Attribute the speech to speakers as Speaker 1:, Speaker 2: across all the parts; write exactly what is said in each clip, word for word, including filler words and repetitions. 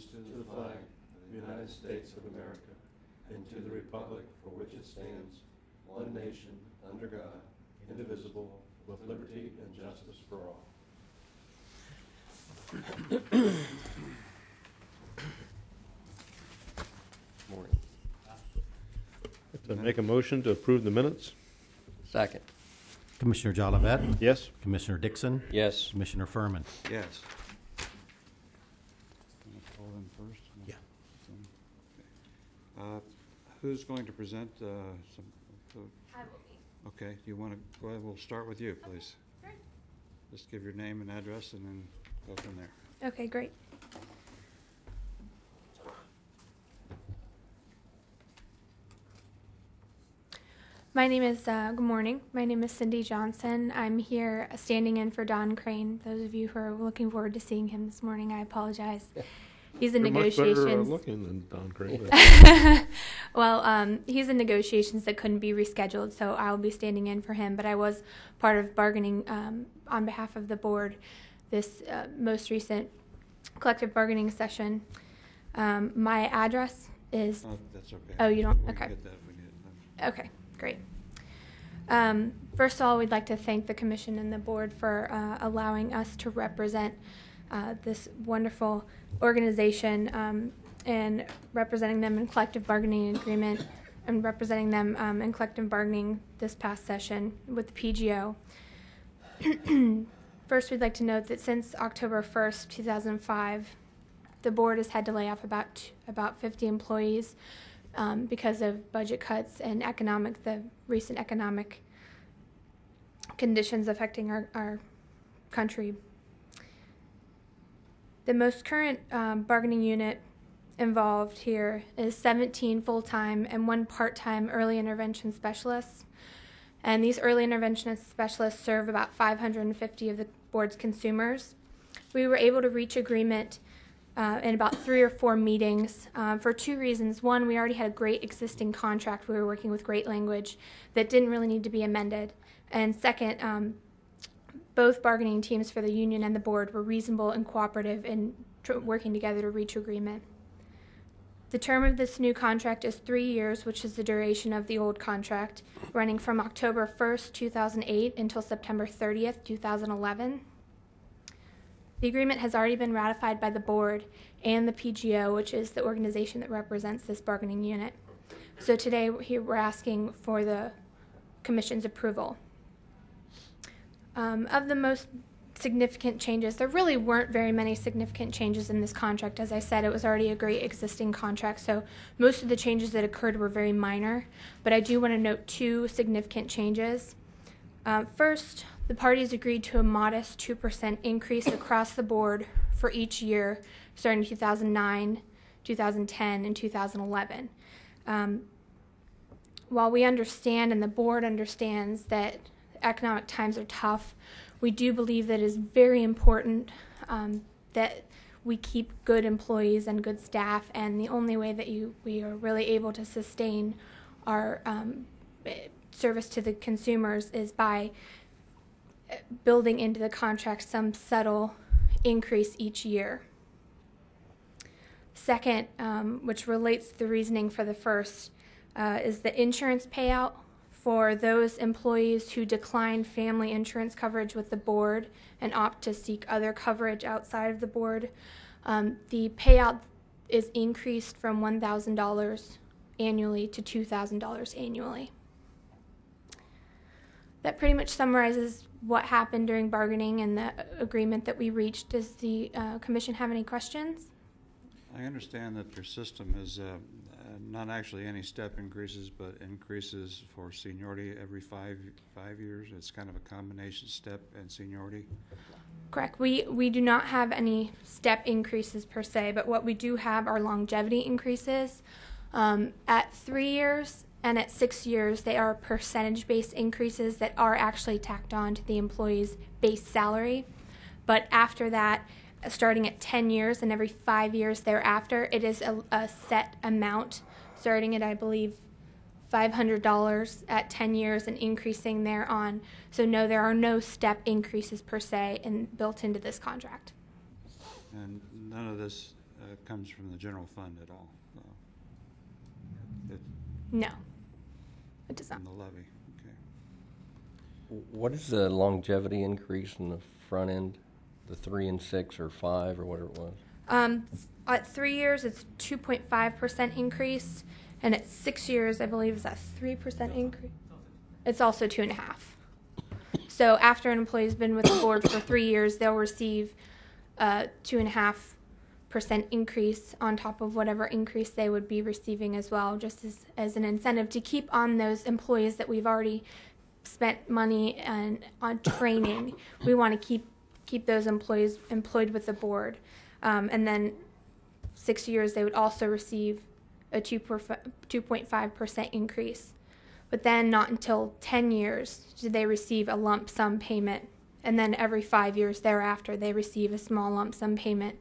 Speaker 1: allegiance to the flag of the United States of America and to the republic for which it stands, one nation, under God, indivisible, with liberty and justice for all.
Speaker 2: Morning.
Speaker 3: To make a motion to approve the minutes?
Speaker 2: Second.
Speaker 4: Commissioner Jolivet?
Speaker 3: Yes.
Speaker 4: Commissioner Dixon?
Speaker 2: Yes.
Speaker 4: Commissioner Furman?
Speaker 5: Yes. Can I call them first?
Speaker 4: Yeah.
Speaker 5: Uh, Who's going to present uh, some?
Speaker 6: I will be.
Speaker 5: Okay, you want to go ahead? We'll start with you, please.
Speaker 6: Great.
Speaker 5: Just give your name and address and then go from there.
Speaker 6: Okay, great. My name is, uh, good morning. My name is Cindy Johnson. I'm here standing in for Don Crane. Those of you who are looking forward to seeing him this morning, I apologize. He's in
Speaker 3: You're
Speaker 6: negotiations.
Speaker 3: much better uh, looking than Don Crane.
Speaker 6: Well, um, he's in negotiations that couldn't be rescheduled, so I'll be standing in for him. But I was part of bargaining um, on behalf of the board this uh, most recent collective bargaining session. Um, my address is.
Speaker 5: Oh, that's okay.
Speaker 6: Oh, you don't?
Speaker 5: We can
Speaker 6: Okay.
Speaker 5: get that if we need it.
Speaker 6: Okay, great. Um, first of all, we'd like to thank the commission and the board for uh, allowing us to represent uh, this wonderful organization um, and representing them in collective bargaining agreement and representing them um, in collective bargaining this past session with the P G O. First, we'd like to note that since October first, two thousand five, the board has had to lay off about about fifty employees um, because of budget cuts and economic, the recent economic conditions affecting our, our country. The most current um, bargaining unit involved here is seventeen full-time and one part-time early intervention specialists. And these early intervention specialists serve about five hundred fifty of the board's consumers. We were able to reach agreement uh, in about three or four meetings uh, for two reasons. One, we already had a great existing contract. We were working with great language that didn't really need to be amended. And second, um, both bargaining teams for the union and the board were reasonable and cooperative in tr- working together to reach agreement. The term of this new contract is three years, which is the duration of the old contract, running from October first, two thousand eight until September thirtieth, two thousand eleven. The agreement has already been ratified by the board and the P G O, which is the organization that represents this bargaining unit. So today here we're asking for the commission's approval. Um, of the most significant changes, there really weren't very many significant changes in this contract. As I said, it was already a great existing contract, so most of the changes that occurred were very minor, but I do want to note two significant changes. Uh, first, the parties agreed to a modest two percent increase across the board for each year starting two thousand nine, two thousand ten, and two thousand eleven. Um, while we understand and the board understands that economic times are tough, we do believe that it is very important um, that we keep good employees and good staff, and the only way that you we are really able to sustain our um, service to the consumers is by building into the contract some subtle increase each year. Second, um, which relates to the reasoning for the first, uh, is the insurance payout for those employees who decline family insurance coverage with the board and opt to seek other coverage outside of the board. Um, the payout is increased from one thousand dollars annually to two thousand dollars annually. That pretty much summarizes what happened during bargaining and the agreement that we reached. Does the uh, commission have any questions?
Speaker 5: I understand that your system is uh, not actually any step increases, but increases for seniority every five five years. It's kind of a combination step and seniority.
Speaker 6: Correct. We we do not have any step increases per se, but what we do have are longevity increases. Um, at three years and at six years, they are percentage-based increases that are actually tacked on to the employee's base salary. But after that, starting at ten years and every five years thereafter, it is a, a set amount, starting at, I believe, five hundred dollars at ten years and increasing thereon. So no, there are no step increases per se in, built into this contract.
Speaker 5: And none of this uh, comes from the general fund at all? No. It's
Speaker 6: No, it does not.
Speaker 5: from the levy, okay.
Speaker 2: What is the longevity increase in the front end? The three and six or five or whatever it was?
Speaker 6: Um, at three years, it's two point five percent increase, and at six years, I believe, is that three percent increase? It's also two and a half. So after an employee's been with the board for three years, they'll receive a two and a half percent increase on top of whatever increase they would be receiving as well, just as, as an incentive to keep on those employees that we've already spent money and on training. We want to keep keep those employees employed with the board. Um, and then six years, they would also receive a two point five percent increase. But then not until ten years do they receive a lump sum payment. And then every five years thereafter, they receive a small lump sum payment.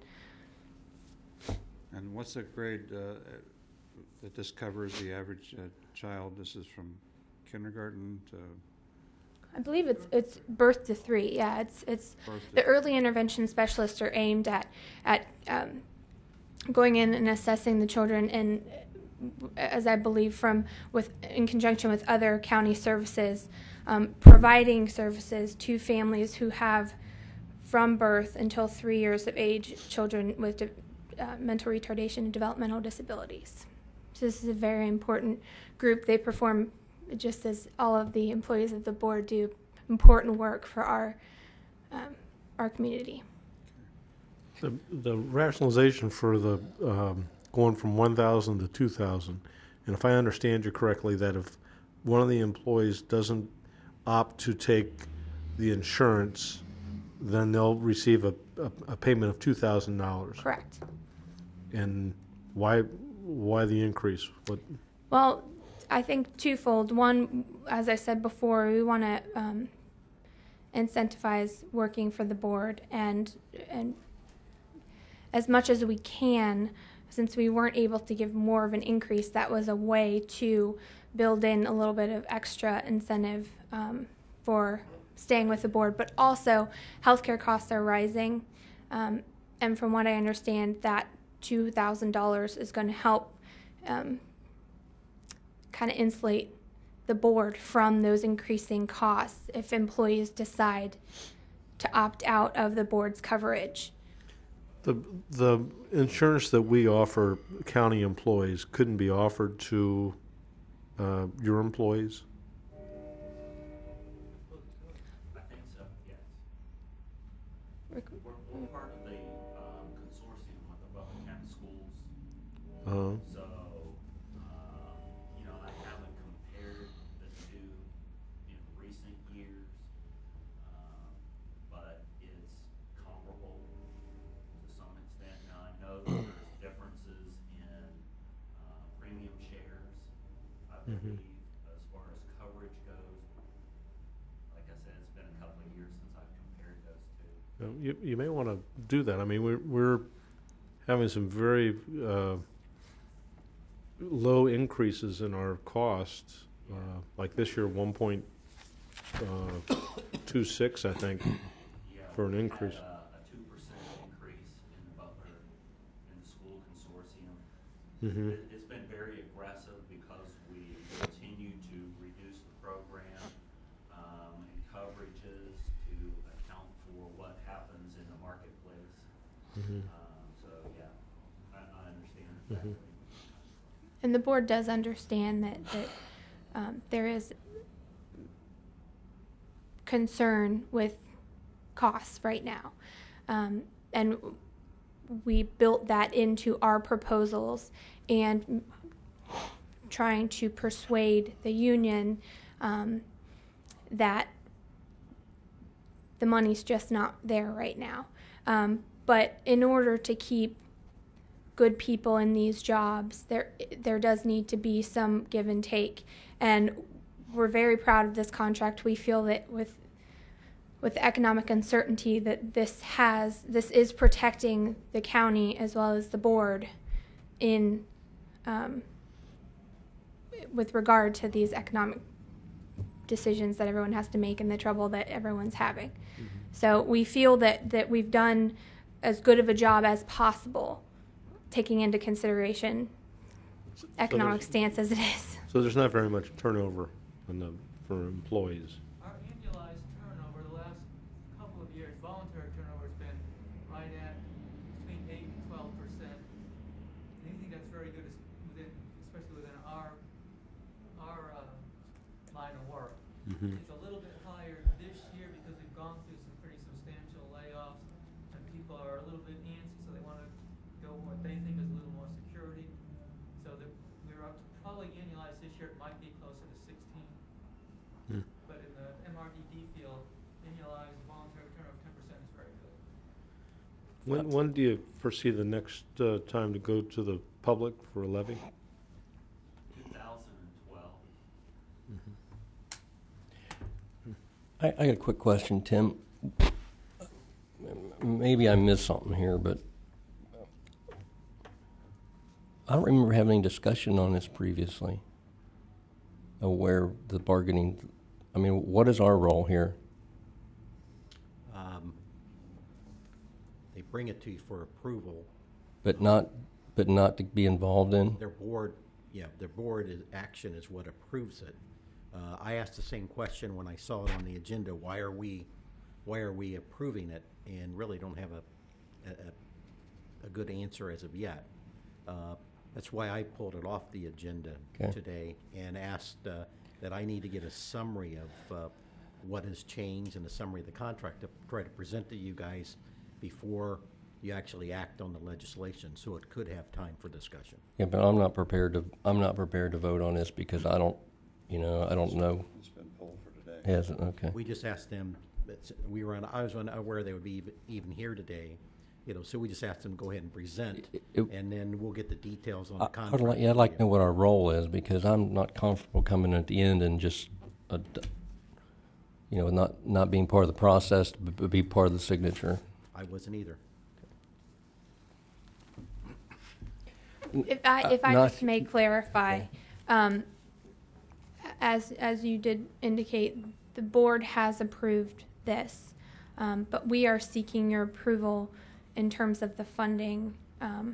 Speaker 5: And what's the grade uh, that this covers the average uh, child? This is from kindergarten to
Speaker 6: I believe it's it's birth to three. Yeah, it's it's
Speaker 5: birth to
Speaker 6: the early intervention specialists are aimed at at um, going in and assessing the children, and as I believe from with in conjunction with other county services, um, providing services to families who have from birth until three years of age children with de- uh, mental retardation and developmental disabilities. So this is a very important group. They perform, just as all of the employees of the board do, important work for our um, our community.
Speaker 3: The, the rationalization for the um, going from one thousand to two thousand, and if I understand you correctly, that if one of the employees doesn't opt to take the insurance, then they'll receive a, a, a payment of two thousand dollars.
Speaker 6: Correct.
Speaker 3: And why why the increase? What?
Speaker 6: Well, I think twofold. One, as I said before, we want to um, incentivize working for the board, and and as much as we can, since we weren't able to give more of an increase, that was a way to build in a little bit of extra incentive um, for staying with the board. But also, healthcare costs are rising, um, and from what I understand, that two thousand dollars is going to help um, kind of insulate the board from those increasing costs if employees decide to opt out of the board's coverage.
Speaker 3: The the insurance that we offer county employees couldn't be offered to uh, your employees?
Speaker 7: I think so, yes. We're, we're part of the um, consortium with the Butler County Schools.
Speaker 3: Uh,
Speaker 7: So, uh, you know, I haven't compared the two in recent years, uh, but it's comparable to some extent. Now, I know that there's differences in uh, premium shares, I
Speaker 3: Mhm.
Speaker 7: believe, as far as coverage goes. Like I said, it's been a couple of years since I've compared those two.
Speaker 3: you you may want to do that. I mean, we're we're having some very uh, low increases in our costs. Uh, like this year, one point two six, I think,
Speaker 7: Yeah,
Speaker 3: for an
Speaker 7: we had
Speaker 3: increase.
Speaker 7: A, a two percent increase in the Butler, in the school consortium.
Speaker 3: Mm-hmm.
Speaker 7: It, it's been very aggressive because we continue to reduce the program, um, and coverages to account for what happens in the marketplace.
Speaker 3: Mm-hmm.
Speaker 7: Um, so, yeah, I, I understand
Speaker 3: Mhm.
Speaker 7: exactly.
Speaker 6: And the board does understand that, that um, there is concern with costs right now. Um, and we built that into our proposals and trying to persuade the union um, that the money's just not there right now. Um, but in order to keep good people in these jobs, there there does need to be some give and take, and we're very proud of this contract. We feel that with with economic uncertainty that this has this is protecting the county as well as the board in um, with regard to these economic decisions that everyone has to make and the trouble that everyone's having. Mm-hmm. So we feel that that we've done as good of a job as possible taking into consideration economic
Speaker 3: there's-
Speaker 6: stance as it is.
Speaker 3: So there's not very much turnover on the, for employees.
Speaker 8: Our annualized turnover the last couple of years, voluntary turnover has been right at between eight and twelve percent. And anything that's very good is within, especially within our, our, uh, line of work.
Speaker 3: Mhm.
Speaker 8: It's a little bit higher this year because we've gone through some pretty substantial layoffs and people are a little bit antsy, so they wanna go what they think is a little more security. So that we're up to probably annualized this year, it might be closer to sixteen.
Speaker 3: Hmm.
Speaker 8: But in the M R D D field, annualized voluntary turnover ten percent is very good.
Speaker 3: When, when do you foresee the next uh, time to go to the public for a levy?
Speaker 7: two thousand twelve.
Speaker 2: I, I got a quick question, Tim. Maybe I missed something here, but I don't remember having any discussion on this previously. Of where the bargaining, I mean, what is our role here?
Speaker 4: Um, They bring it to you for approval.
Speaker 2: But not, but not to be involved in?
Speaker 4: Their board, yeah, their board is, action is what approves it. Uh, I asked the same question when I saw it on the agenda, why are we, why are we approving it? And really don't have a, a, a good answer as of yet. Uh, That's why I pulled it off the agenda
Speaker 2: Okay.
Speaker 4: today and asked uh, that I need to get a summary of uh, what has changed and a summary of the contract to try to present to you guys before you actually act on the legislation, so it could have time for discussion.
Speaker 2: Yeah, but I'm not prepared to, I'm not prepared to vote on this because I don't, you know, I don't know.
Speaker 5: It's been pulled for today.
Speaker 2: Hasn't, okay.
Speaker 4: We just asked them, that's- we were on, I was unaware they would be even- even here today, you know, so we just asked them to go ahead and present,
Speaker 2: It- it-
Speaker 4: and then we'll get the details on the
Speaker 2: I- I'd
Speaker 4: contract.
Speaker 2: like, yeah, I'd like to know what our role is because I'm not comfortable coming at the end and just, uh, d- you know, not, not being part of the process, but but be part of the signature.
Speaker 4: I wasn't either.
Speaker 6: If I, if I
Speaker 2: Uh,
Speaker 6: just may clarify, um, as, as you did indicate, the board has approved this, um, but we are seeking your approval in terms of the funding, um,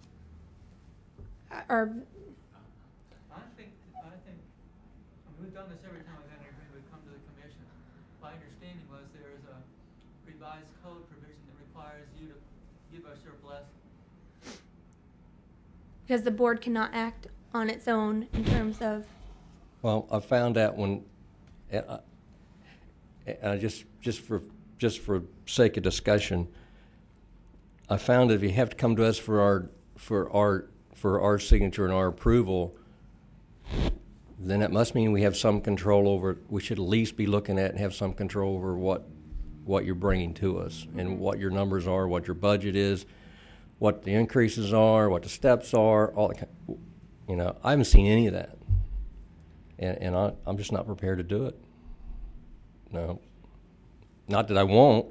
Speaker 6: or,
Speaker 8: I think, I think, I mean, we've done this every time we've had an agreement, we've come to the commission. My understanding was there is a revised code provision that requires you to give us your blessing.
Speaker 6: because the board cannot act on its own in terms of,
Speaker 2: Well, I found out when, and I, and I just, just for, just for sake of discussion, I found that if you have to come to us for our, for our, for our signature and our approval, then it must mean we have some control over, we should at least be looking at and have some control over what, what you're bringing to us and what your numbers are, what your budget is, what the increases are, what the steps are, all the, ki- you know, I haven't seen any of that. And, and I, I'm just not prepared to do it. No. Not that I won't,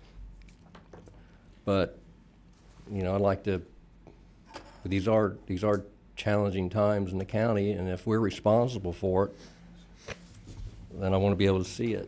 Speaker 2: but, you know, I'd like to, but these are, these are challenging times in the county, and if we're responsible for it, then I want to be able to see it.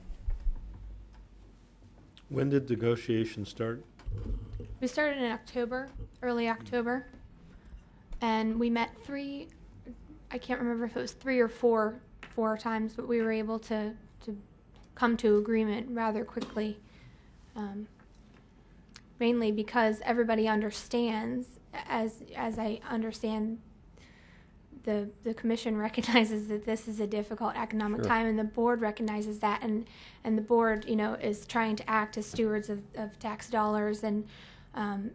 Speaker 3: When did negotiations start?
Speaker 6: we started in October, early October, and we met three, I can't remember if it was three or four, four times, but we were able to, to come to agreement rather quickly. Um, mainly because everybody understands, as, as I understand, the, the commission recognizes that this is a difficult economic
Speaker 2: Sure.
Speaker 6: time, and the board recognizes that, and, and the board, you know, is trying to act as stewards of, of tax dollars, and um,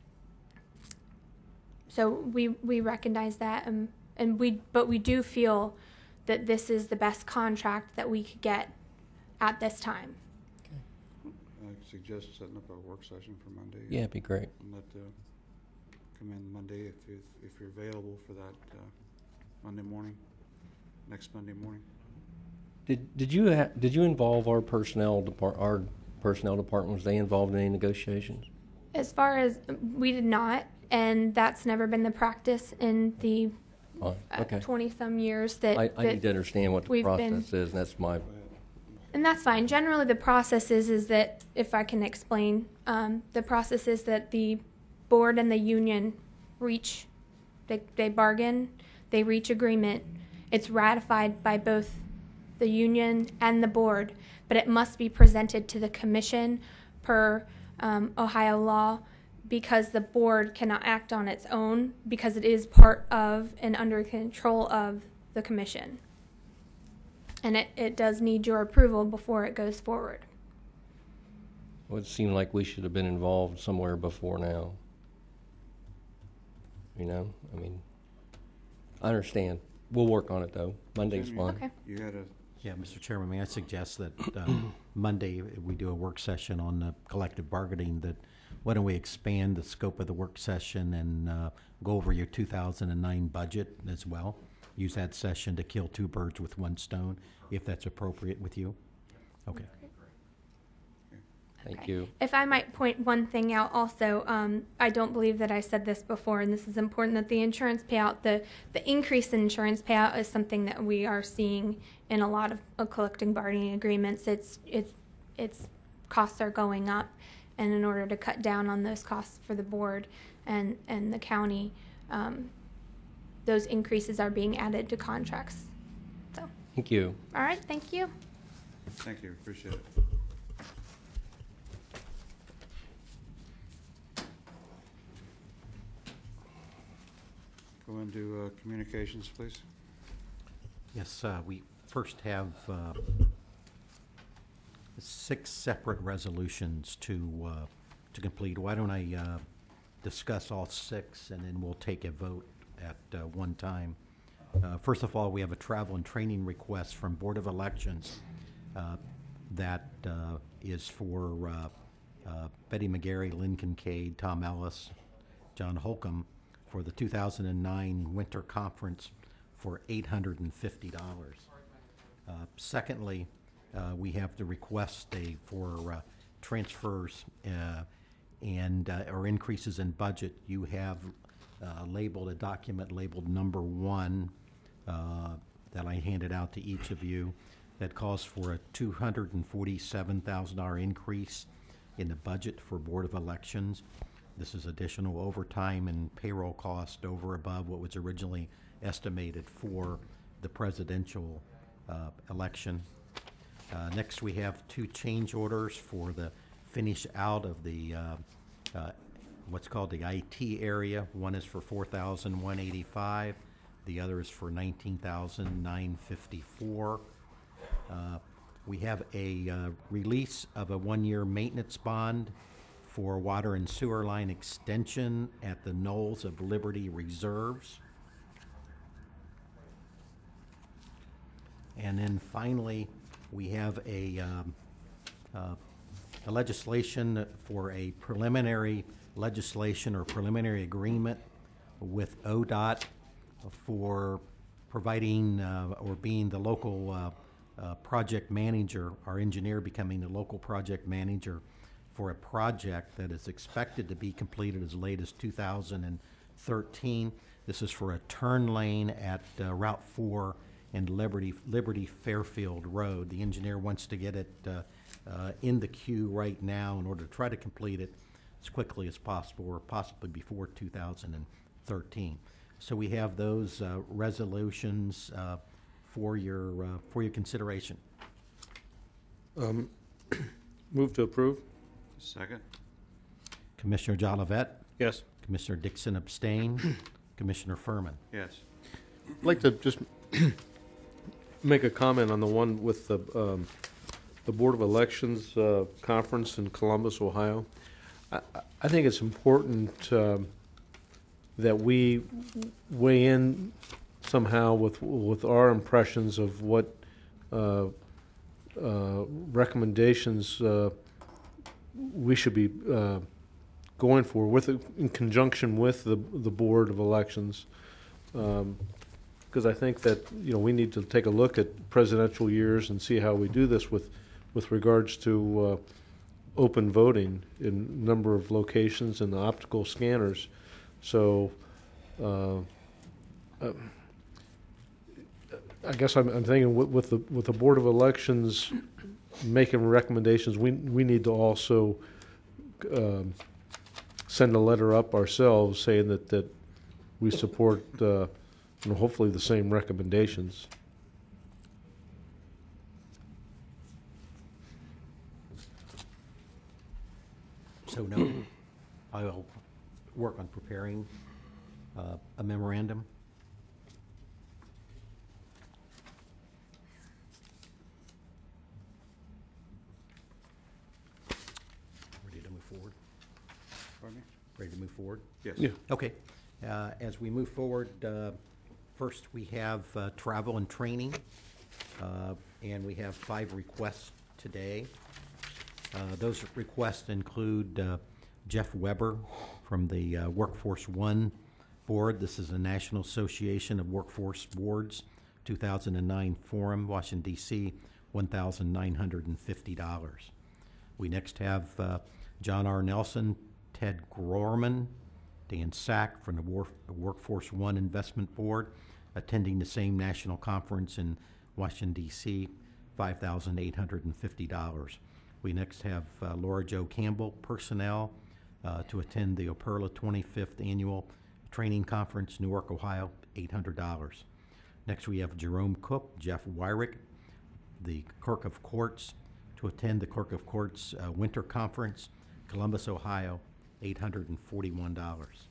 Speaker 6: so we, we recognize that, um, and we, but we do feel that this is the best contract that we could get at this time.
Speaker 5: I suggest setting up a work session for Monday.
Speaker 2: Yeah, it'd be great.
Speaker 5: And let, uh, come in Monday if, if, if you're available for that, uh, Monday morning, next Monday morning.
Speaker 2: Did, did you, ha- did you involve our personnel depart, our personnel department? Was they involved in any negotiations?
Speaker 6: As far as, we did not, and that's never been the practice in the
Speaker 2: Fine, okay.
Speaker 6: twenty-some years that,
Speaker 2: I, I
Speaker 6: that-
Speaker 2: need to understand what the
Speaker 6: we've
Speaker 2: process
Speaker 6: been-
Speaker 2: is, and that's my,
Speaker 6: and that's fine. Generally, the process is, is that, if I can explain, um, the process is that the board and the union reach, they, they bargain, they reach agreement. It's ratified by both the union and the board, but it must be presented to the commission per um, Ohio law, because the board cannot act on its own because it is part of and under control of the commission. And it, it does need your approval before it goes forward.
Speaker 2: Well, it seemed like we should have been involved somewhere before now. You know, I mean, I understand. We'll work on it, though. Monday's
Speaker 5: Jimmy,
Speaker 2: fine.
Speaker 6: Okay.
Speaker 5: You had a,
Speaker 4: Yeah, Mister Chairman, may I suggest that uh, Monday we do a work session on the collective bargaining, that why don't we expand the scope of the work session and uh, go over your two thousand nine budget as well? Use that session to kill two birds with one stone, if that's appropriate with you. Okay.
Speaker 2: Thank
Speaker 6: Okay.
Speaker 2: you.
Speaker 6: If I might point one thing out also, um, I don't believe that I said this before, and this is important, that the insurance payout, the, the increase in insurance payout is something that we are seeing in a lot of, of collective bargaining agreements. It's, it's, it's costs are going up, and in order to cut down on those costs for the board and, and the county, um, those increases are being added to contracts. So,
Speaker 2: Thank you.
Speaker 6: all right, thank you.
Speaker 5: thank you, appreciate it. Go into uh, communications, please.
Speaker 4: Yes, uh, we first have uh, six separate resolutions to uh, to complete. Why don't I uh, discuss all six, and then we'll take a vote at uh, one time. Uh, First of all, we have a travel and training request from Board of Elections uh, that uh, is for uh, uh, Betty McGarry, Lynn Kincaid, Tom Ellis, John Holcomb, for the two thousand nine Winter Conference for eight hundred fifty dollars. Uh, secondly, uh, we have the request a, for uh, transfers uh, and uh, or increases in budget. You have uh, labeled a document labeled number one uh, that I handed out to each of you that calls for a two hundred forty-seven thousand dollars increase in the budget for Board of Elections. This is additional overtime and payroll cost over above what was originally estimated for the presidential uh, election. Uh, next, we have two change orders for the finish out of the uh, uh, what's called the I T area. One is for four thousand one hundred eighty-five dollars. The other is for nineteen thousand nine hundred fifty-four dollars. Uh, we have a uh, release of a one-year maintenance bond for water and sewer line extension at the Knolls of Liberty Reserves. And then finally, we have a, um, uh, a legislation for a preliminary legislation or preliminary agreement with O D O T for providing uh, or being the local uh, uh, project manager, our engineer becoming the local project manager for a project that is expected to be completed as late as two thousand thirteen. This is for a turn lane at uh, Route four and Liberty Liberty Fairfield Road. The engineer wants to get it uh, uh, in the queue right now in order to try to complete it as quickly as possible, or possibly before two thousand thirteen. So we have those uh, resolutions uh, for your uh, for your consideration.
Speaker 3: Um, Move to approve?
Speaker 5: Second?
Speaker 4: Commissioner Jolivet,
Speaker 3: Yes.
Speaker 4: Commissioner Dixon abstain, Commissioner Furman.
Speaker 5: Yes.
Speaker 3: I'd like to just make a comment on the one with the, um, the Board of Elections uh, conference in Columbus, Ohio. I, I think it's important um, that we weigh in somehow with, with our impressions of what uh, uh, recommendations uh, we should be uh, going for, with in conjunction with the the Board of Elections, because um, I think that you know we need to take a look at presidential years and see how we do this with with regards to uh, open voting in a number of locations and the optical scanners. So uh, uh, I guess I'm, I'm thinking with, with the with the Board of Elections making recommendations, we we need to also um, send a letter up ourselves saying that that we support, uh, you know, hopefully the same recommendations.
Speaker 4: So no, I'll work on preparing uh, a memorandum. Ready to move forward?
Speaker 5: Pardon me?
Speaker 4: Ready to move forward?
Speaker 5: Yes.
Speaker 3: Yeah.
Speaker 4: Okay. Uh, As we move forward, uh, first we have uh, travel and training, uh, and we have five requests today. Uh, Those requests include uh, Jeff Weber from the uh, Workforce One Board. This is the National Association of Workforce Boards, two thousand nine Forum, Washington, D C, one thousand nine hundred fifty dollars. We next have uh, John R. Nelson, Ted Gorman, Dan Sack from the War- Workforce One Investment Board, attending the same national conference in Washington, D C, five thousand eight hundred fifty dollars. We next have uh, Laura Jo Campbell, Personnel, uh, to attend the Operla twenty-fifth Annual Training Conference, Newark, Ohio, eight hundred dollars. Next, we have Jerome Cook, Jeff Wyrick, the Clerk of Courts, to attend the Clerk of Courts uh, Winter Conference, Columbus, Ohio, eight hundred forty-one dollars.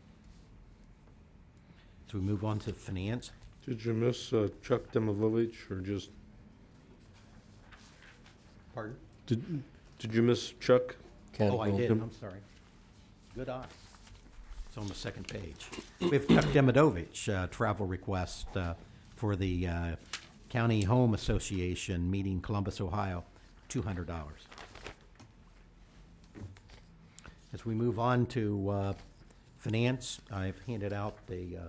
Speaker 4: So we move on to finance.
Speaker 3: Did you miss uh, Chuck Demovovich, or just,
Speaker 4: Pardon?
Speaker 3: did, did you miss Chuck?
Speaker 2: Can't
Speaker 4: Oh, I
Speaker 2: hold
Speaker 4: did,
Speaker 3: him.
Speaker 4: I'm sorry. Good eye. It's on the second page. We have Chuck Demidovich, uh, travel request uh, for the uh, County Home Association meeting Columbus, Ohio, two hundred dollars. As we move on to uh, finance, I've handed out a, uh,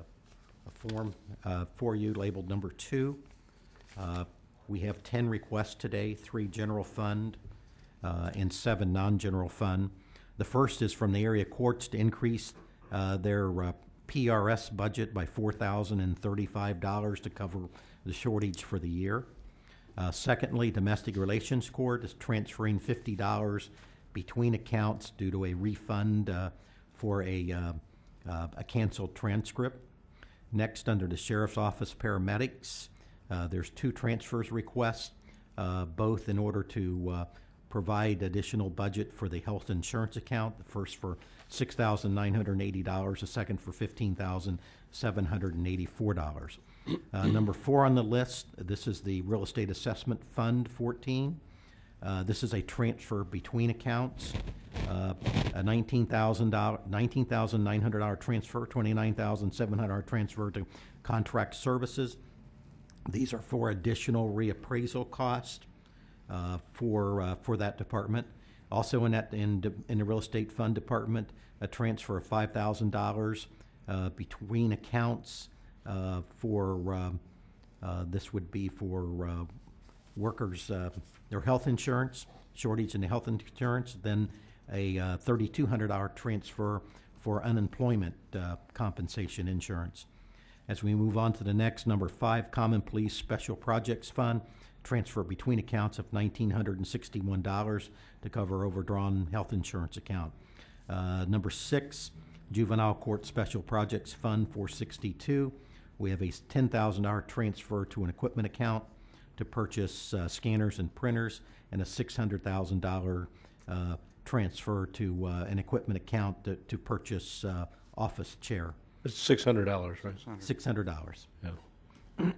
Speaker 4: a form uh, for you labeled number two. Uh, We have ten requests today, three general fund uh, and seven non-general fund. The first is from the area courts to increase uh, their uh, P R S budget by four thousand thirty-five dollars to cover the shortage for the year. Uh, Secondly, Domestic Relations Court is transferring fifty dollars between accounts due to a refund uh, for a, uh, uh, a canceled transcript. Next, under the Sheriff's Office paramedics, uh, there's two transfers requests, uh, both in order to uh, provide additional budget for the health insurance account. The first for six thousand nine hundred eighty dollars, the second for fifteen thousand seven hundred eighty-four dollars. Uh, number four on the list, this is the Real Estate Assessment Fund fourteen. Uh, this is a transfer between accounts, uh, a nineteen thousand dollars, nineteen thousand nine hundred dollars transfer, twenty-nine thousand seven hundred dollars transfer to contract services. These are for additional reappraisal cost uh, for uh, for that department. Also in that in, de- in the real estate fund department, a transfer of five thousand dollars uh, between accounts uh, for um, uh, this would be for uh, workers uh, their health insurance shortage in the health insurance. Then a uh, thirty-two hundred dollars transfer for unemployment uh, compensation insurance. As we move on to the next, number five, Common Police Special Projects Fund, transfer between accounts of one thousand nine hundred sixty-one dollars to cover overdrawn health insurance account. Uh, number six, Juvenile Court Special Projects Fund four sixty-two. We have a ten thousand dollars transfer to an equipment account to purchase uh, scanners and printers, and a six hundred thousand dollars uh, transfer to uh, an equipment account to, to purchase uh, office chair.
Speaker 3: It's six hundred dollars, right?
Speaker 4: six hundred dollars.
Speaker 3: Yeah.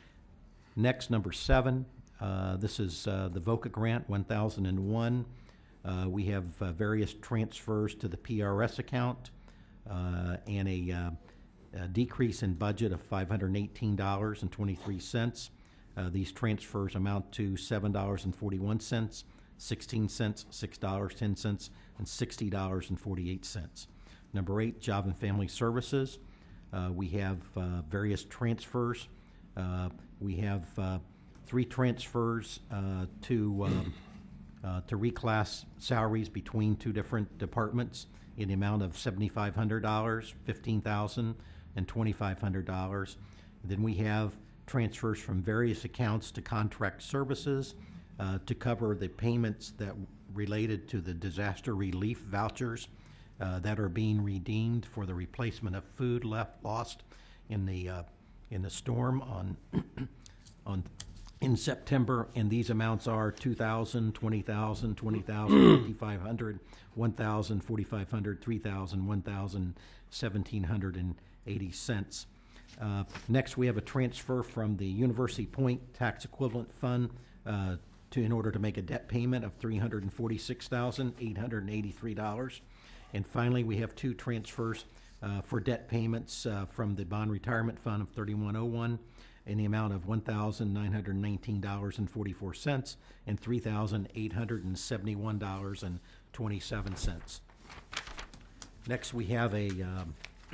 Speaker 4: Next, number seven, uh, this is uh, the VOCA grant, one thousand one. Uh, we have uh, various transfers to the P R S account uh, and a, uh, a decrease in budget of five hundred eighteen dollars and twenty-three cents. Uh, these transfers amount to seven dollars and forty-one cents, sixteen cents, six dollars and ten cents, and sixty dollars and forty-eight cents. Number eight, Job and Family Services. Uh, we have uh, various transfers. Uh, we have uh, three transfers uh, to um, uh, to reclass salaries between two different departments in the amount of seven thousand five hundred dollars, fifteen thousand dollars, and two thousand five hundred dollars. Then we have transfers from various accounts to contract services uh, to cover the payments that related to the disaster relief vouchers uh, that are being redeemed for the replacement of food left lost in the uh, in the storm on on in September, and these amounts are two thousand, twenty thousand, twenty thousand, fifty-five hundred, one thousand, forty-five hundred, three thousand, one thousand, seventeen hundred and eighty cents. Uh, next, we have a transfer from the University Point Tax Equivalent Fund uh, to in order to make a debt payment of three hundred forty-six thousand, eight hundred eighty-three dollars. And finally, we have two transfers uh, for debt payments uh, from the Bond Retirement Fund of thirty-one oh one in the amount of one thousand nine hundred nineteen dollars and forty-four cents and three thousand eight hundred seventy-one dollars and twenty-seven cents. Next, we have a um,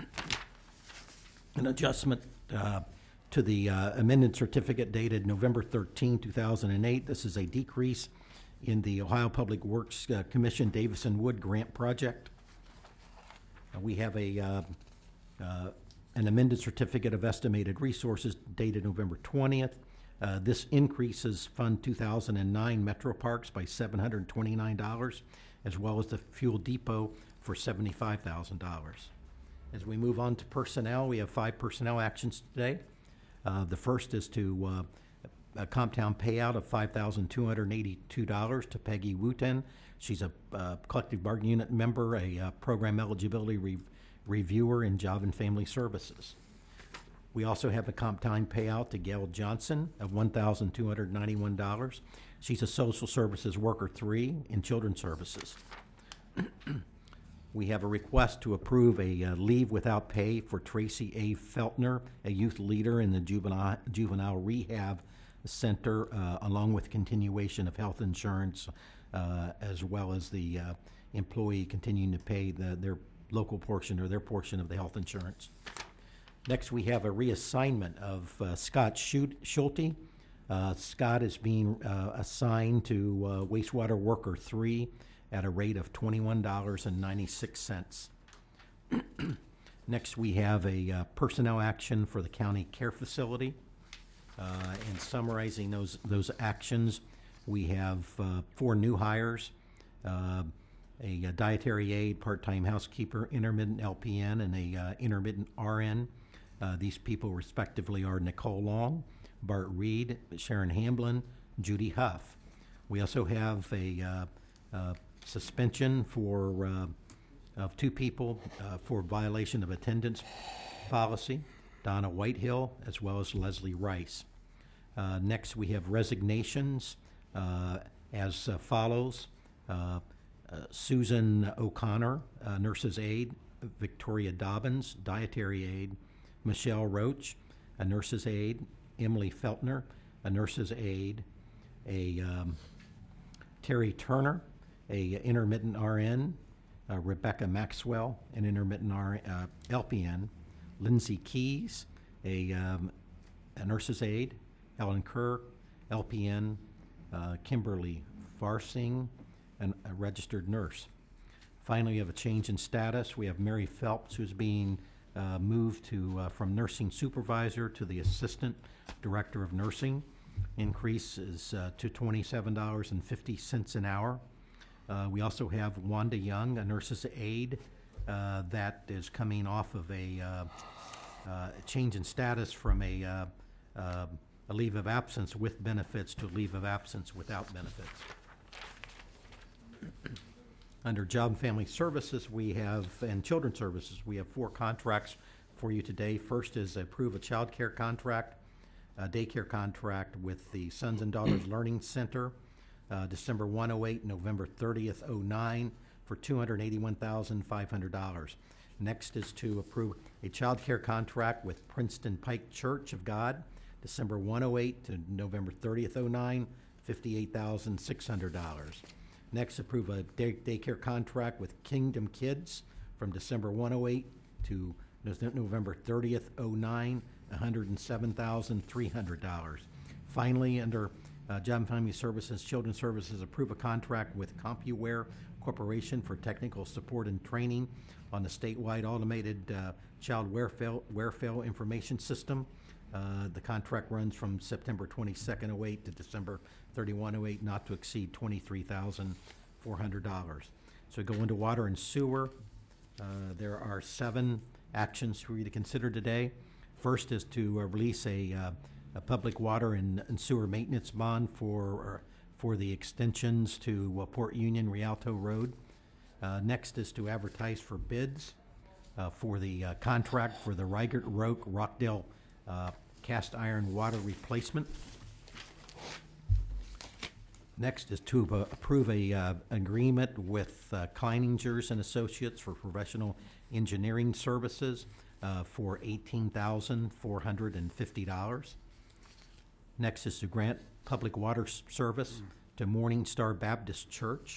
Speaker 4: an adjustment uh, to the uh, amended certificate dated November thirteenth, two thousand eight. This is a decrease in the Ohio Public Works uh, Commission Davison Wood Grant Project. Uh, we have a uh, uh, an amended certificate of estimated resources dated November twentieth. Uh, this increases Fund two thousand nine Metro Parks by seven hundred twenty-nine dollars, as well as the Fuel Depot for seventy-five thousand dollars. As we move on to personnel, we have five personnel actions today. Uh, the first is to uh, a Comptown payout of five thousand two hundred eighty-two dollars to Peggy Wooten. She's a uh, collective bargaining unit member, a uh, program eligibility re reviewer in Job and Family Services. We also have a comp time payout to Gail Johnson of one thousand two hundred ninety-one dollars. She's a social services worker three in Children's Services. We have a request to approve a uh, leave without pay for Tracy A. Feltner, a youth leader in the juvenile, juvenile rehab center, uh, along with continuation of health insurance, uh, as well as the uh, employee continuing to pay the, their local portion or their portion of the health insurance. Next, we have a reassignment of uh, Scott Schulte. Uh, Scott is being uh, assigned to uh, wastewater worker three at a rate of twenty-one dollars and ninety-six cents. Next, we have a uh, personnel action for the county care facility. Uh, and summarizing those those actions, we have uh, four new hires, uh, a, a dietary aide, part-time housekeeper, intermittent L P N, and a uh, intermittent R N. Uh, these people respectively are Nicole Long, Bart Reed, Sharon Hamblin, Judy Huff. We also have a uh, uh, suspension for uh, of two people uh, for violation of attendance policy, Donna Whitehill as well as Leslie Rice. Uh, next, we have resignations uh, as uh, follows. Uh, uh, Susan O'Connor, uh, nurse's aide, Victoria Dobbins, dietary aide, Michelle Roach, a nurse's aide, Emily Feltner, a nurse's aide, a um, Terry Turner, a intermittent R N, uh, Rebecca Maxwell, an intermittent R, uh, L P N, Lindsay Keys, a, um, a nurse's aide, Ellen Kerr, L P N, uh, Kimberly Farsing, and a registered nurse. Finally, we have a change in status. We have Mary Phelps, who's being uh, moved to uh, from nursing supervisor to the assistant director of nursing. Increase is uh, to twenty-seven dollars and fifty cents an hour. Uh, we also have Wanda Young, a nurse's aide, uh, that is coming off of a, uh, uh, change in status from a, uh, uh, a leave of absence with benefits to leave of absence without benefits. Under Job and Family Services, we have, and Children's Services, we have four contracts for you today. First is approve a child care contract, a daycare contract with the Sons and Daughters Learning Center, uh, December first oh eight, November thirtieth, oh nine, for two hundred eighty-one thousand five hundred dollars. Next is to approve a child care contract with Princeton Pike Church of God, December first oh eight to November thirtieth, oh nine, fifty-eight thousand six hundred dollars. Next, approve a day daycare contract with Kingdom Kids from December first oh eight to November thirtieth, oh nine, one hundred seven thousand three hundred dollars. Finally, under uh, Job and Family Services, Children's Services, approve a contract with CompuWare Corporation for technical support and training on the statewide automated uh, child welfare, welfare information system. Uh, the contract runs from September twenty-second, oh eight to December thirty-first, oh eight, not to exceed twenty-three thousand four hundred dollars. So we go into water and sewer. Uh, There are seven actions for you to consider today. First is to uh, release a, uh, a public water and and sewer maintenance bond for, for the extensions to uh, Port Union Rialto Road. Uh, Next is to advertise for bids uh, for the uh, contract for the Reichert Roque Rockdale uh, cast iron water replacement. Next is to uh, approve a uh, agreement with uh, Kleiningers and Associates for professional engineering services uh, for eighteen thousand four hundred fifty dollars. Next is to grant public water s- service to Morning Star Baptist Church.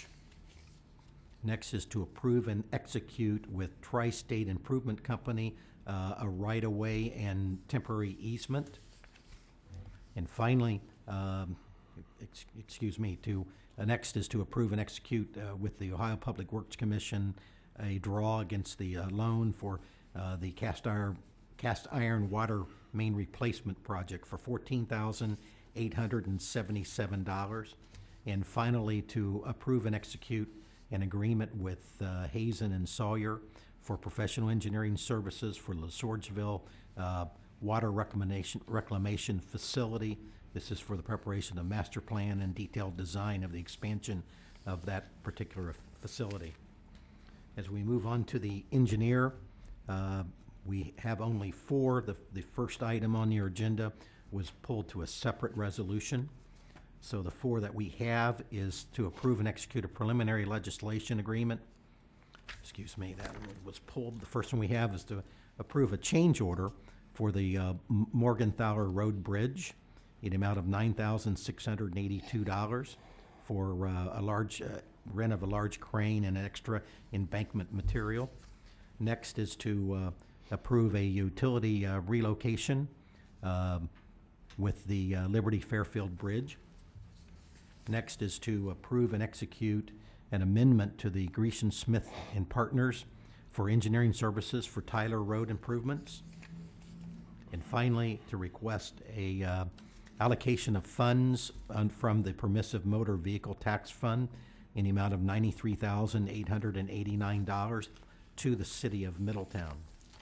Speaker 4: Next is to approve and execute with Tri-State Improvement Company uh, a right-of-way and temporary easement. And finally, um, ex- excuse me, to, uh, next is to approve and execute uh, with the Ohio Public Works Commission a draw against the uh, loan for uh, the cast iron, cast iron water main replacement project for fourteen thousand eight hundred seventy-seven dollars. And finally, to approve and execute an agreement with uh, Hazen and Sawyer for professional engineering services for LaSorgeville uh, Water Reclamation, Reclamation Facility. This is for the preparation of master plan and detailed design of the expansion of that particular facility. As we move on to the engineer, uh, we have only four. The, the first item on your agenda was pulled to a separate resolution. So the four that we have is to approve and execute a preliminary legislation agreement. Excuse me, that one was pulled. The first one we have is to approve a change order for the uh, M- Morgenthaler Road Bridge in the amount of nine thousand six hundred eighty-two dollars for uh, a large uh, rent of a large crane and extra embankment material. Next is to uh, approve a utility uh, relocation um, with the uh, Liberty Fairfield Bridge. Next is to approve and execute an amendment to the Grecian Smith and Partners for engineering services for Tyler Road improvements. And finally, to request a uh, allocation of funds on- from the Permissive Motor Vehicle Tax Fund in the amount of ninety-three thousand eight hundred eighty-nine dollars to the city of Middletown.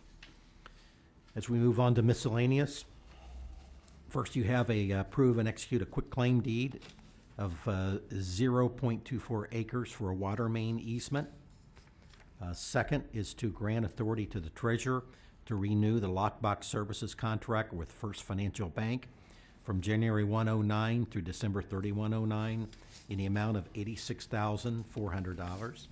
Speaker 4: As we move on to miscellaneous, first you have a uh, approve and execute a quitclaim deed of uh, zero point two four acres for a water main easement. Uh, Second is to grant authority to the treasurer to renew the lockbox services contract with First Financial Bank from January one oh nine through December thirty-one oh nine in the amount of eighty-six thousand four hundred dollars.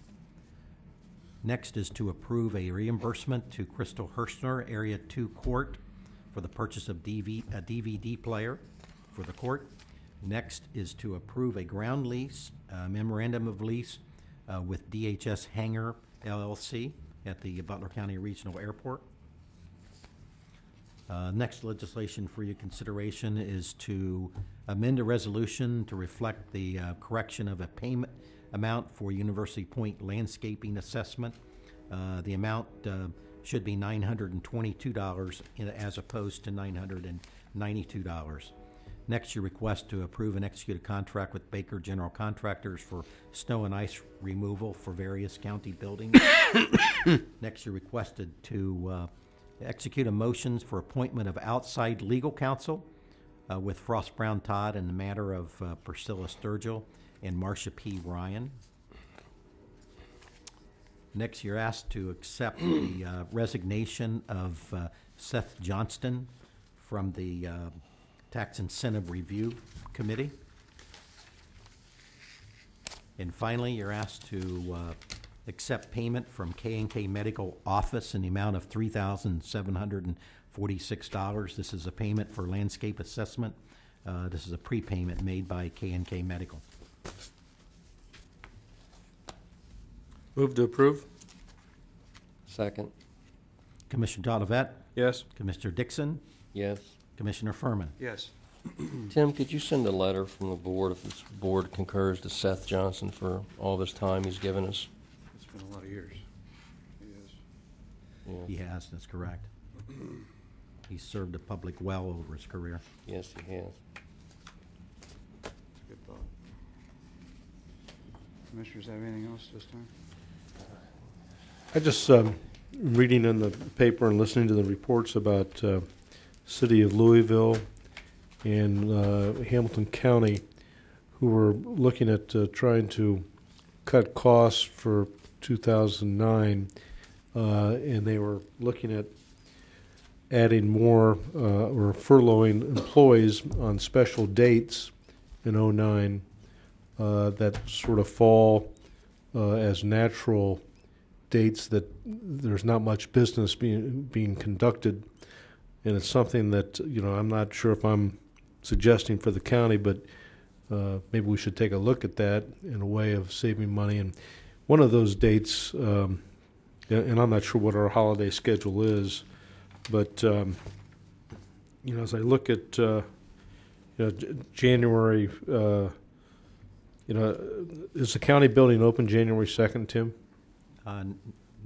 Speaker 4: Next is to approve a reimbursement to Crystal Hirschner, Area two Court, for the purchase of D V, a D V D player for the court. Next is to approve a ground lease, uh, memorandum of lease uh, with D H S Hangar L L C at the Butler County Regional Airport. Uh, Next legislation for your consideration is to amend a resolution to reflect the uh, correction of a payment amount for University Point landscaping assessment. Uh, The amount uh, should be nine hundred twenty-two dollars in- as opposed to nine hundred ninety-two dollars. Next, your request to approve and execute a contract with Baker General Contractors for snow and ice removal for various county buildings. Next, you're requested to uh, execute a motions for appointment of outside legal counsel uh, with Frost Brown Todd in the matter of uh, Priscilla Sturgill and Marcia P. Ryan. Next, you're asked to accept the uh, resignation of uh, Seth Johnston from the uh, Tax Incentive Review Committee. And finally, you're asked to uh, accept payment from K and K Medical Office in the amount of three thousand seven hundred forty-six dollars. This is a payment for landscape assessment. Uh, This is a prepayment made by K and K Medical.
Speaker 3: Move to approve?
Speaker 2: Second.
Speaker 4: Commissioner Olivet,
Speaker 3: Yes.
Speaker 4: Commissioner Dixon,
Speaker 2: Yes.
Speaker 4: Commissioner Furman.
Speaker 5: Yes.
Speaker 2: Tim, could you send a letter from the board, if this board concurs, to Seth Johnson for all this time he's given us?
Speaker 5: It's been a lot of years. Yes.
Speaker 2: Yeah.
Speaker 4: He has, that's correct. He's served the public well over his career.
Speaker 2: Yes, he has.
Speaker 5: It's a good thought. Commissioners have anything else this time?
Speaker 3: I just, um, reading in the paper and listening to the reports about uh, City of Louisville and uh, Hamilton County, who were looking at uh, trying to cut costs for two thousand nine, uh, and they were looking at adding more uh, or furloughing employees on special dates in oh nine uh, that sort of fall uh, as natural dates that there's not much business being being conducted, and it's something that, you know, I'm not sure if I'm suggesting for the county, but uh, maybe we should take a look at that in a way of saving money. And one of those dates, um, and and I'm not sure what our holiday schedule is, but um, you know, as I look at uh, you know, J- January, uh, you know, is the county building open January second, Tim?
Speaker 4: Uh, n-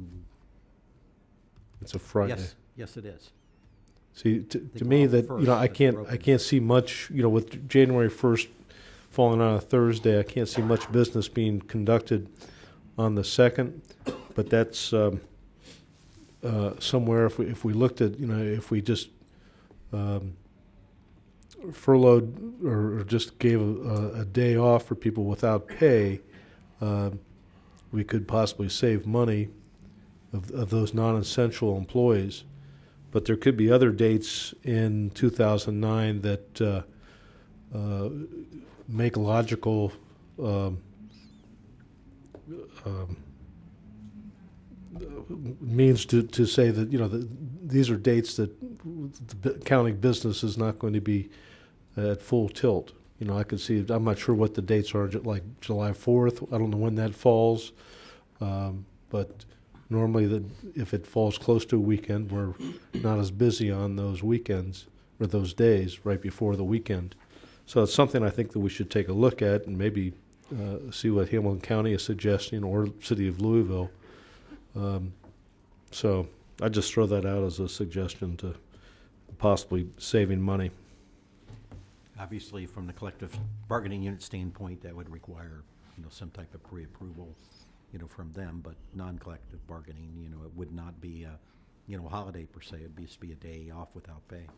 Speaker 3: It's a Friday.
Speaker 4: Yes, yes, it is.
Speaker 3: See, to,
Speaker 4: They
Speaker 3: to
Speaker 4: go
Speaker 3: me,
Speaker 4: out
Speaker 3: that, you know,
Speaker 4: first,
Speaker 3: I
Speaker 4: but
Speaker 3: can't,
Speaker 4: they're
Speaker 3: I
Speaker 4: open.
Speaker 3: can't see much, you know, with January first falling on a Thursday, I can't see much business being conducted on the second, but that's, um, uh, somewhere, if we, if we looked at, you know, if we just, um, furloughed or, or just gave a, a day off for people without pay, um, we could possibly save money of, of those non-essential employees. But there could be other dates in two thousand nine that uh, uh, make logical um, um, means to, to say that, you know, the, these are dates that the bu- county business is not going to be at full tilt. You know, I could see, I'm not sure what the dates are, ju- like July fourth, I don't know when that falls. Um, but normally, the, if it falls close to a weekend, we're not as busy on those weekends or those days right before the weekend. So it's something I think that we should take a look at and maybe uh, see what Hamilton County is suggesting or City of Louisville. Um, so I just throw that out as a suggestion to possibly saving money.
Speaker 4: Obviously, from the collective bargaining unit standpoint, that would require, you know, some type of pre-approval, you know, from them, but non-collective bargaining, you know, it would not be a, you know, a holiday per se. It'd just be a day off without pay.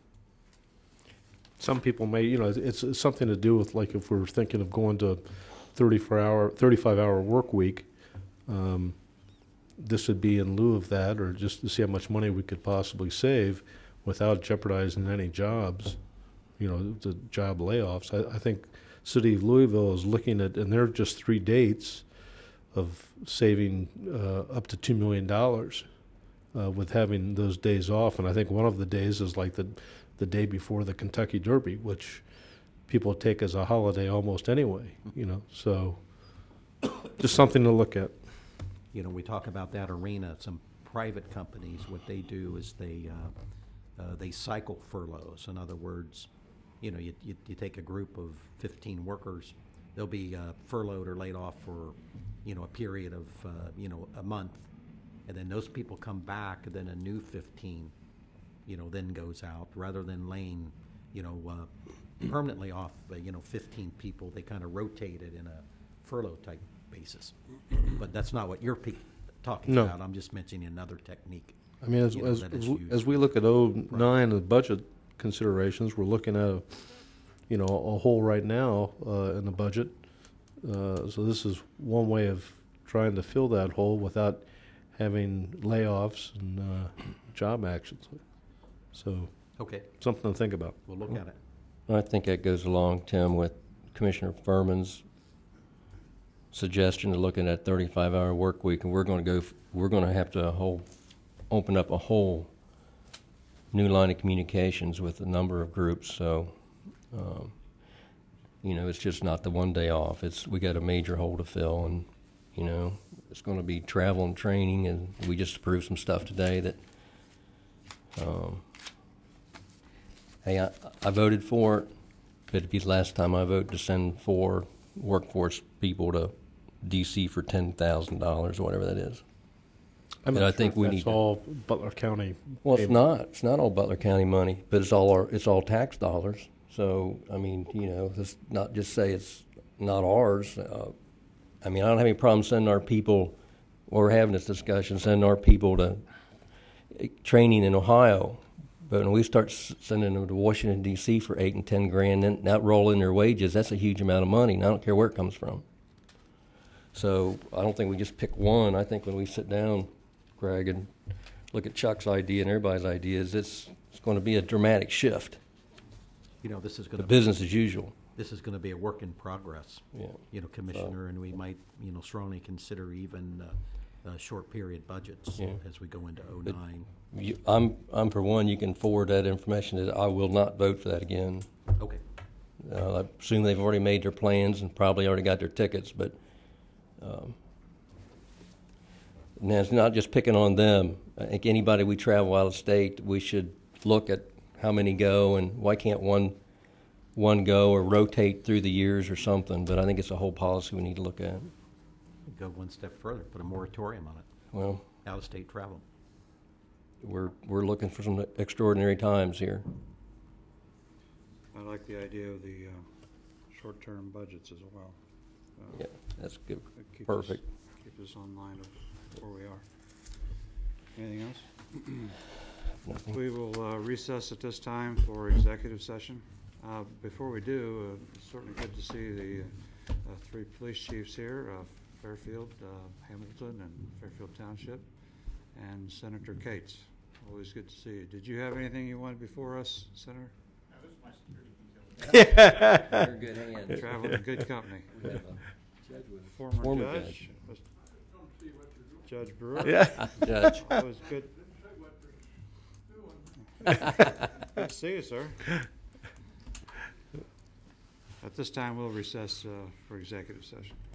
Speaker 3: Some people may, you know, it's, it's something to do with, like, if we're thinking of going to thirty-four hour, thirty-five hour work week, um, this would be in lieu of that, or just to see how much money we could possibly save without jeopardizing any jobs, you know, the job layoffs. I, I think City of Louisville is looking at, and they're just three dates of saving uh, up to two million dollars uh, with having those days off. And I think one of the days is like the, the day before the Kentucky Derby, which people take as a holiday almost anyway, you know, so just something to look at.
Speaker 4: You know, we talk about that arena. Some private companies, what they do is they uh, uh, they cycle furloughs. In other words, you know, you, you you take a group of fifteen workers, they'll be uh, furloughed or laid off for, you know, a period of uh, you know, a month, and then those people come back, and then a new fifteen, you know, then goes out. Rather than laying, you know, uh, permanently off, uh, you know, fifteen people, they kind of rotate it in a furlough type basis. But that's not what you're pe- talking
Speaker 3: No.
Speaker 4: about. I'm just mentioning another technique.
Speaker 3: I mean, as,
Speaker 4: You know,
Speaker 3: as,
Speaker 4: that is
Speaker 3: as we-
Speaker 4: used.
Speaker 3: as we look at oh nine, the budget considerations, we're looking at, a, you know, a hole right now uh, in the budget. Uh, so this is one way of trying to fill that hole without having layoffs and uh, job actions. So
Speaker 4: Okay,
Speaker 3: something to think about.
Speaker 4: we'll look at it.
Speaker 2: I think that goes along, Tim, with Commissioner Furman's suggestion of looking at thirty-five hour work week, and we're going to go, f- we're going to have to whole, open up a whole new line of communications with a number of groups. So, um, you know, it's just not the one day off. It's, we got a major hole to fill, and, you know, it's going to be travel and training, and we just approved some stuff today that, um, hey, I, I voted for it, but it'd be the last time I vote to send four workforce people to D C for ten thousand dollars or whatever that is.
Speaker 3: I'm
Speaker 2: And
Speaker 3: not
Speaker 2: I
Speaker 3: sure
Speaker 2: think
Speaker 3: if
Speaker 2: we
Speaker 3: that's
Speaker 2: need to-
Speaker 3: all Butler County.
Speaker 2: Well, it's
Speaker 3: payment.
Speaker 2: not. It's not all Butler County money, but it's all our, it's all tax dollars. So, I mean, you know, let's not just say it's not ours. Uh, I mean, I don't have any problem sending our people while we're having this discussion, sending our people to uh, training in Ohio. But when we start s- sending them to Washington, D C for eight and ten grand, then not roll in their wages, that's a huge amount of money, and I don't care where it comes from. So I don't think we just pick one. I think when we sit down, Greg, and look at Chuck's idea and everybody's ideas, it's, it's going to be a dramatic shift.
Speaker 4: You know, this is
Speaker 2: The
Speaker 4: going to
Speaker 2: business as usual.
Speaker 4: this is going to be a work in progress.
Speaker 2: Yeah.
Speaker 4: You know, Commissioner, and we might, you know, strongly consider even uh, uh, short period budgets
Speaker 2: Yeah.
Speaker 4: as we go into oh
Speaker 2: But-
Speaker 4: nine.
Speaker 2: You, I'm, I'm for one, you can forward that information. That I will not vote for that again.
Speaker 4: Okay.
Speaker 2: Uh, I assume they've already made their plans and probably already got their tickets, but um, now it's not just picking on them. I think anybody we travel out of state, we should look at how many go and why can't one one go or rotate through the years or something. But I think it's a whole policy we need to look at.
Speaker 4: Go one step further, put a moratorium on it,
Speaker 2: Well,
Speaker 4: out-of-state travel.
Speaker 2: we're we're looking for some extraordinary times here.
Speaker 5: I like the idea of the uh, short-term budgets as well. Uh,
Speaker 2: Yeah, that's good.
Speaker 5: it keeps us-
Speaker 2: Perfect.
Speaker 5: Keep us on line of where we are. Anything else?
Speaker 2: Nothing.
Speaker 5: We will uh, recess at this time for executive session. Uh, Before we do, uh, it's certainly good to see the uh, uh, three police chiefs here, uh, Fairfield, uh, Hamilton, and Fairfield Township, and Senator Cates. Always good to see you. Did you have anything you wanted before us, Senator?
Speaker 2: You're in good hands.
Speaker 5: Traveled in good company.
Speaker 2: We have a judge with us.
Speaker 5: Former
Speaker 2: Former
Speaker 5: judge, Judge Brewer.
Speaker 3: Yeah.
Speaker 2: Judge.
Speaker 5: Always good. Good to see you, sir. At this time, we'll recess uh, for executive session.